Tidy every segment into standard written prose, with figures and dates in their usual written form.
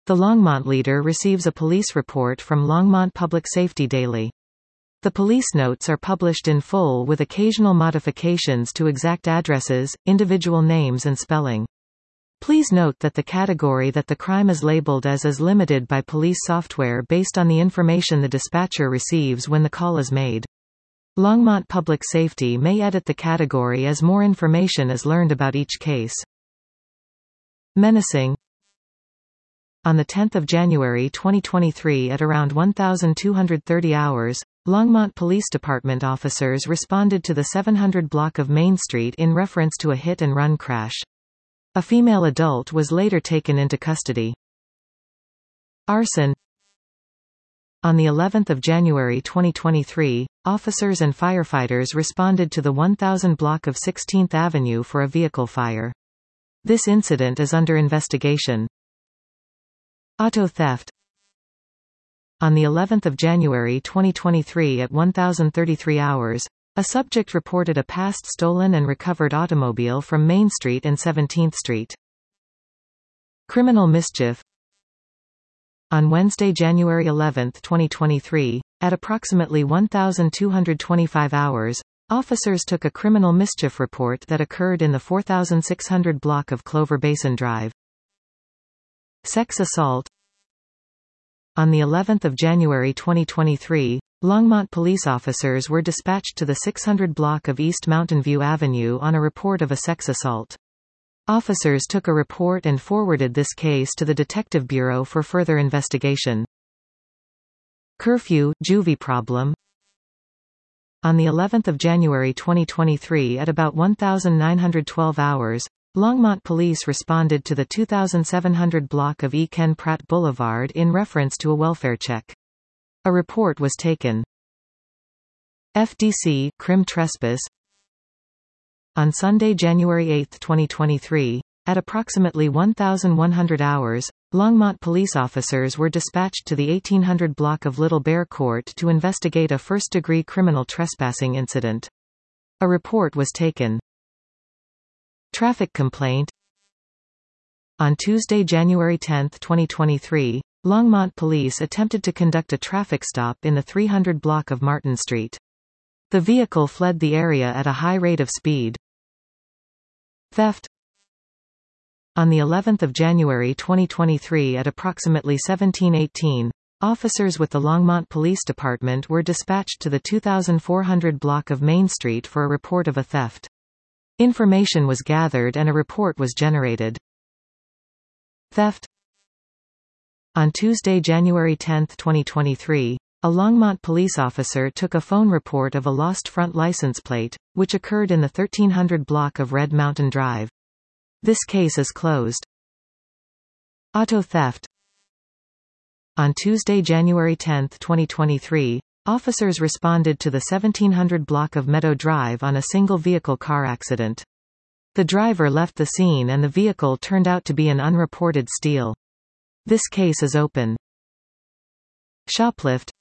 The Longmont leader receives a police report from Longmont Public Safety Daily. The police notes are published in full with occasional modifications to exact addresses, individual names and spelling. Please note that the category that the crime is labeled as is limited by police software based on the information the dispatcher receives when the call is made. Longmont Public Safety may edit the category as more information is learned about each case. Menacing. On 10 January 2023 at around 1230 hours, Longmont Police Department officers responded to the 700 block of Main Street in reference to a hit-and-run crash. A female adult was later taken into custody. Arson. On the 11th of January 2023, officers and firefighters responded to the 1000 block of 16th Avenue for a vehicle fire. This incident is under investigation. Auto theft. On the 11th of January 2023 at 1033 hours, a subject reported a past stolen and recovered automobile from Main Street and 17th Street. Criminal mischief. On Wednesday, January 11, 2023, at approximately 1225 hours, officers took a criminal mischief report that occurred in the 4600 block of Clover Basin Drive. Sex assault. On the 11th of January 2023, Longmont police officers were dispatched to the 600 block of East Mountain View Avenue on a report of a sex assault. Officers took a report and forwarded this case to the Detective Bureau for further investigation. Curfew, juvie problem. On the 11th of January 2023 at about 1912 hours, Longmont police responded to the 2700 block of E. Ken Pratt Boulevard in reference to a welfare check. A report was taken. FDC, crim trespass. On Sunday, January 8, 2023, at approximately 1100 hours, Longmont police officers were dispatched to the 1800 block of Little Bear Court to investigate a first-degree criminal trespassing incident. A report was taken. Traffic complaint. On Tuesday, January 10, 2023, Longmont police attempted to conduct a traffic stop in the 300 block of Martin Street. The vehicle fled the area at a high rate of speed. Theft. On the 11th of January 2023 at approximately 1718, officers with the Longmont Police Department were dispatched to the 2400 block of Main Street for a report of a theft. Information was gathered and a report was generated. Theft. On Tuesday, January 10, 2023, a Longmont police officer took a phone report of a lost front license plate, which occurred in the 1300 block of Red Mountain Drive. This case is closed. Auto theft. On Tuesday, January 10, 2023, officers responded to the 1700 block of Meadow Drive on a single-vehicle car accident. The driver left the scene and the vehicle turned out to be an unreported steal. This case is open. Shoplift.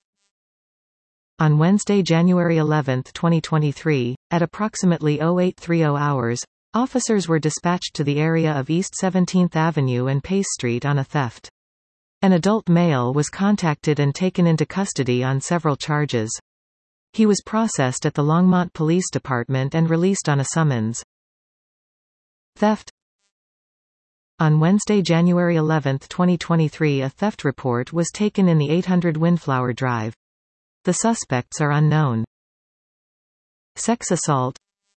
On Wednesday, January 11, 2023, at approximately 0830 hours, officers were dispatched to the area of East 17th Avenue and Pace Street on a theft. An adult male was contacted and taken into custody on several charges. He was processed at the Longmont Police Department and released on a summons. Theft. On Wednesday, January 11, 2023, a theft report was taken in the 800 Windflower Drive. The suspects are unknown. Sex assault.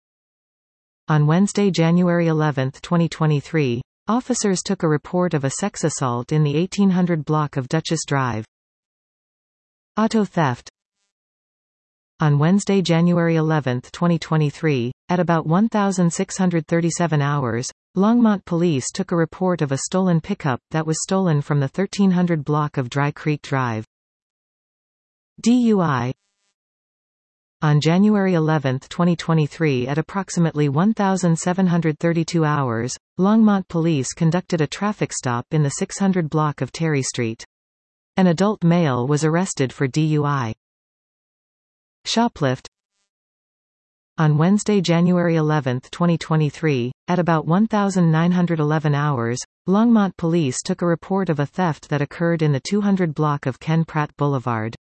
On Wednesday, January 11, 2023, officers took a report of a sex assault in the 1800 block of Duchess Drive. Auto theft. On Wednesday, January 11, 2023, at about 1637 hours, Longmont police took a report of a stolen pickup that was stolen from the 1300 block of Dry Creek Drive. DUI. On January 11, 2023 at approximately 1732 hours, Longmont police conducted a traffic stop in the 600 block of Terry Street. An adult male was arrested for DUI. Shoplift. On Wednesday, January 11, 2023, at about 1911 hours, Longmont police took a report of a theft that occurred in the 200 block of Ken Pratt Boulevard.